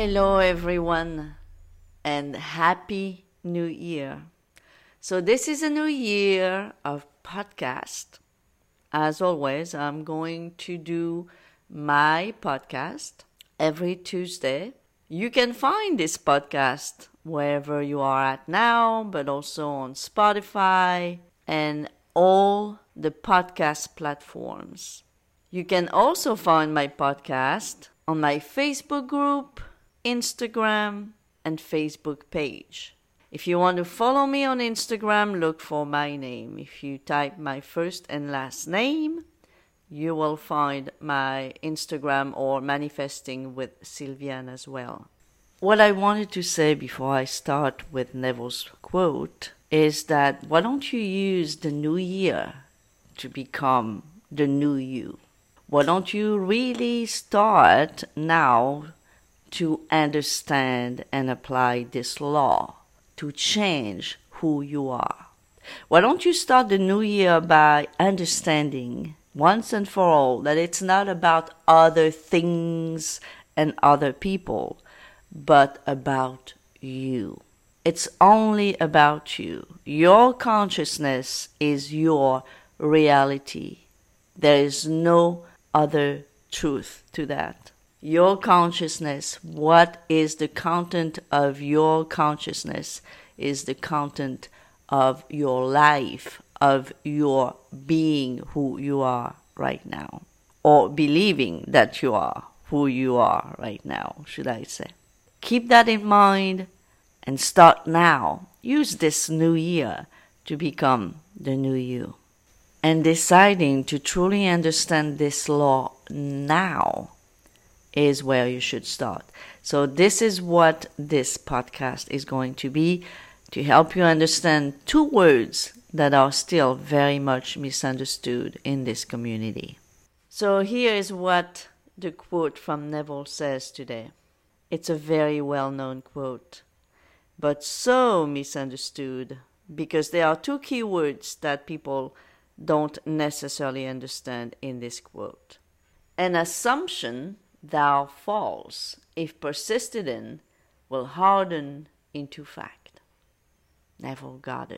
Hello, everyone, and Happy New Year. So, this is a new year of podcast. As always, I'm going to do my podcast every Tuesday. You can find this podcast wherever you are at now, but also on Spotify and all the podcast platforms. You can also find my podcast on my Facebook group, Instagram, and Facebook page. If you want to follow me on Instagram, look for my name. If you type my first and last name, you will find my Instagram or Manifesting with Sylviane as well. What I wanted to say before I start with Neville's quote is that why don't you use the new year to become the new you? Why don't you really start now to understand and apply this law to change who you are? Why don't you start the new year by understanding once and for all that it's not about other things and other people, but about you. It's only about you. Your consciousness is your reality. There is no other truth to that. Your consciousness, what is the content of your consciousness, is the content of your life, of your being who you are right now, or believing that you are who you are right now, should I say. Keep that in mind and start now. Use this new year to become the new you. And deciding to truly understand this law now is where you should start. So this is what this podcast is going to be, to help you understand two words that are still very much misunderstood in this community. So here is what the quote from Neville says today. It's a very well-known quote, but so misunderstood because there are two key words that people don't necessarily understand in this quote. An assumption thou false, if persisted in, will harden into fact. Neville Goddard.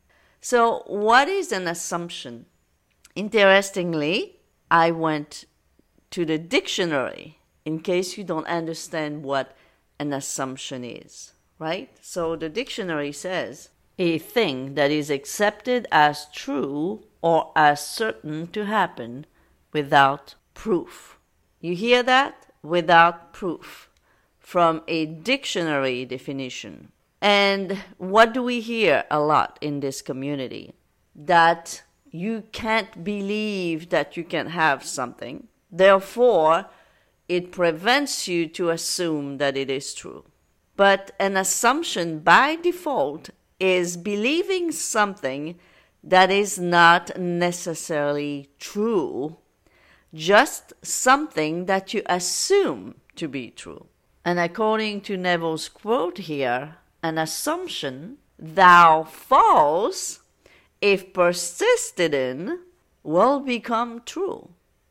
So what is an assumption? Interestingly, I went to the dictionary in case you don't understand what an assumption is, right? So the dictionary says, a thing that is accepted as true or as certain to happen without proof. You hear that? Without proof. From a dictionary definition. And what do we hear a lot in this community? That you can't believe that you can have something. Therefore, it prevents you to assume that it is true. But an assumption by default is believing something that is not necessarily true, just something that you assume to be true. And according to Neville's quote here, an assumption, thou false, if persisted in, will become true.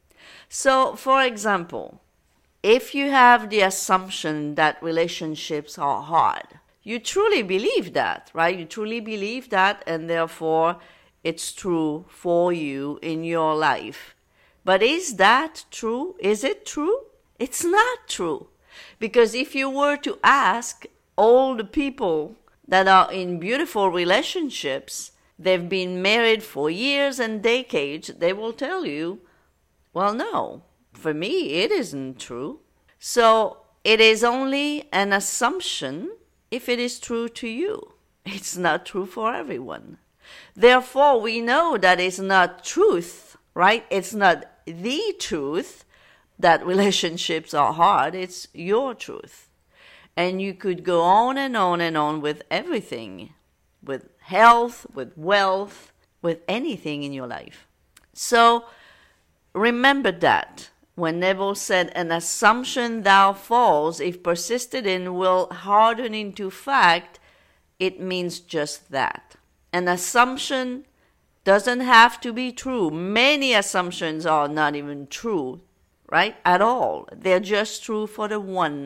So, for example, if you have the assumption that relationships are hard, you truly believe that, right? You truly believe that, and therefore it's true for you in your life. But is that true? Is it true? It's not true. Because if you were to ask all the people that are in beautiful relationships, they've been married for years and decades, they will tell you, well, no, for me, it isn't true. So it is only an assumption if it is true to you. It's not true for everyone. Therefore, we know that it's not truth, right? It's not the truth that relationships are hard. It's your truth. And you could go on and on and on with everything, with health, with wealth, with anything in your life. So remember that when Neville said, an assumption thou false, if persisted in, will harden into fact, it means just that. An assumption doesn't have to be true. Many assumptions are not even true, right? At all. They're just true for the one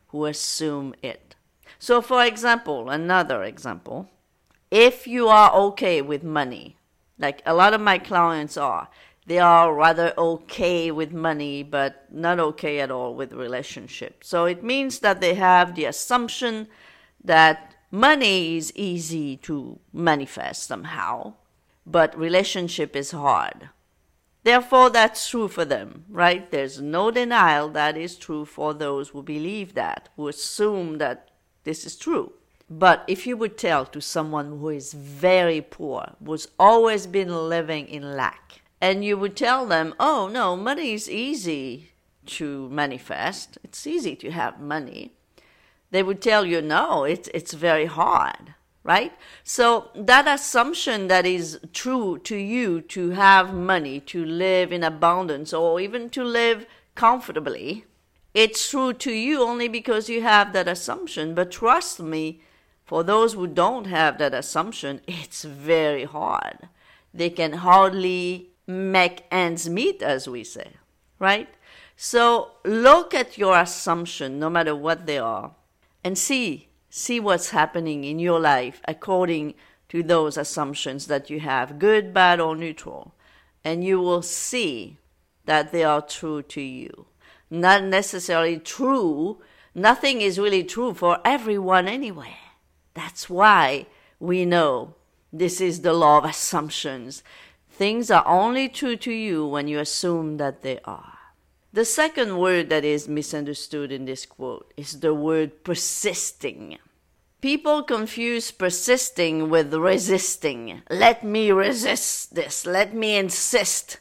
who assume it. So for example, another example, if you are okay with money, like a lot of my clients are, they are rather okay with money, but not okay at all with relationships. So it means that they have the assumption that money is easy to manifest somehow, but relationship is hard. Therefore, that's true for them, right? There's no denial that is true for those who believe that, who assume that this is true. But if you would tell to someone who is very poor, who's always been living in lack, and you would tell them, oh no, money is easy to manifest, it's easy to have money, they would tell you, no, it's very hard, right? So that assumption that is true to you, to have money, to live in abundance, or even to live comfortably, it's true to you only because you have that assumption. But trust me, for those who don't have that assumption, it's very hard. They can hardly make ends meet, as we say, right? So look at your assumption, no matter what they are, and see what's happening in your life according to those assumptions that you have, good, bad, or neutral. And you will see that they are true to you. Not necessarily true. Nothing is really true for everyone anyway. That's why we know this is the law of assumptions. Things are only true to you when you assume that they are. The second word that is misunderstood in this quote is the word persisting. People confuse persisting with resisting. Let me resist this. Let me insist.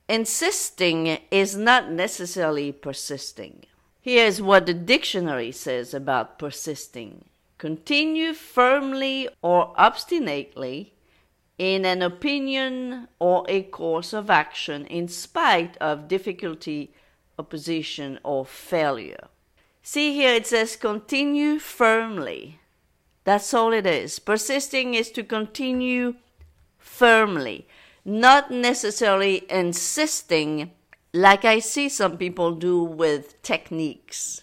Insisting is not necessarily persisting. Here's what the dictionary says about persisting. Continue firmly or obstinately in an opinion or a course of action in spite of difficulty, opposition, or failure. See here, it says continue firmly. That's all it is. Persisting is to continue firmly, not necessarily insisting like I see some people do with techniques.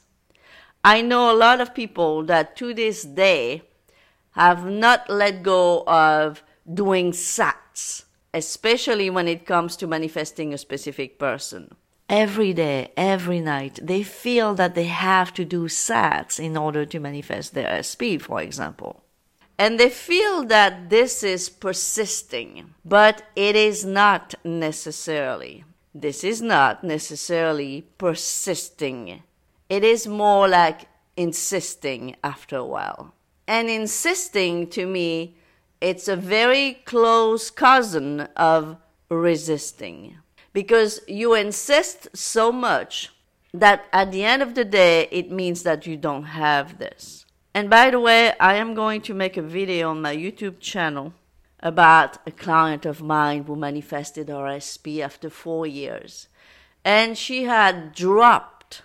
I know a lot of people that to this day have not let go of doing SATs, especially when it comes to manifesting a specific person. Every day, every night, they feel that they have to do SATs in order to manifest their SP, for example. And they feel that this is persisting, but it is not necessarily. This is not necessarily persisting. It is more like insisting after a while. And insisting, to me, it's a very close cousin of resisting. Because you insist so much that at the end of the day, it means that you don't have this. And by the way, I am going to make a video on my YouTube channel about a client of mine who manifested her SP after 4 years. And she had dropped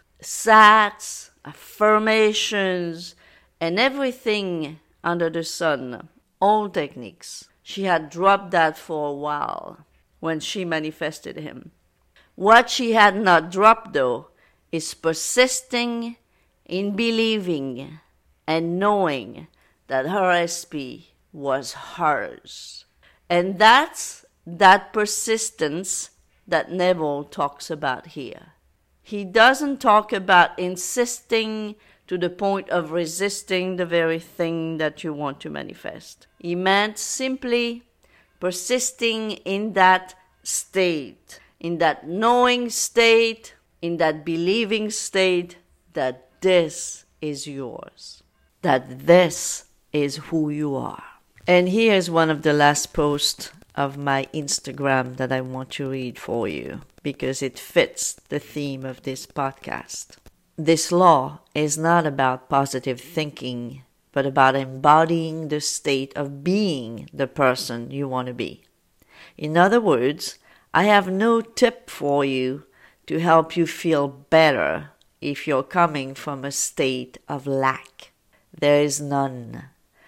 SATs, affirmations, and everything under the sun, all techniques. She had dropped that for a while when she manifested him. What she had not dropped, though, is persisting in believing and knowing that her SP was hers. And that's that persistence that Neville talks about here. He doesn't talk about insisting to the point of resisting the very thing that you want to manifest. He meant simply persisting in that state, in that knowing state, in that believing state that this is yours, that this is who you are. And here's one of the last posts of my Instagram that I want to read for you because it fits the theme of this podcast. This law is not about positive thinking, but about embodying the state of being the person you want to be. In other words, I have no tip for you to help you feel better if you're coming from a state of lack. There is none,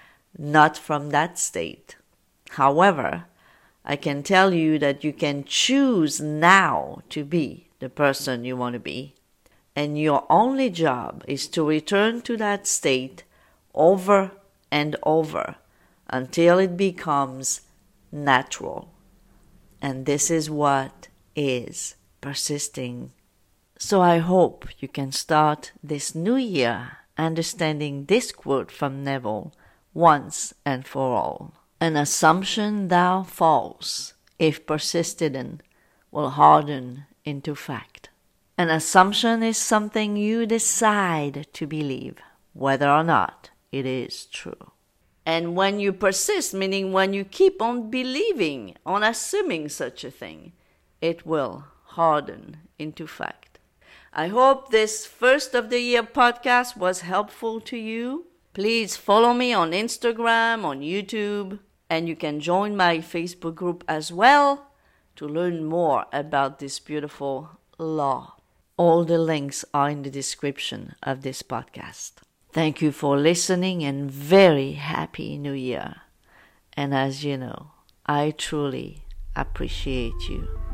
not from that state. However, I can tell you that you can choose now to be the person you want to be, And your only job is to return to that state over and over until it becomes natural. And this is what is persisting. So I hope you can start this new year understanding this quote from Neville once and for all. An assumption thou false, if persisted in, will harden into fact. An assumption is something you decide to believe, whether or not it is true. And when you persist, meaning when you keep on believing, on assuming such a thing, it will harden into fact. I hope this first of the year podcast was helpful to you. Please follow me on Instagram, on YouTube, and you can join my Facebook group as well to learn more about this beautiful law. All the links are in the description of this podcast. Thank you for listening and very happy New Year. And as you know, I truly appreciate you.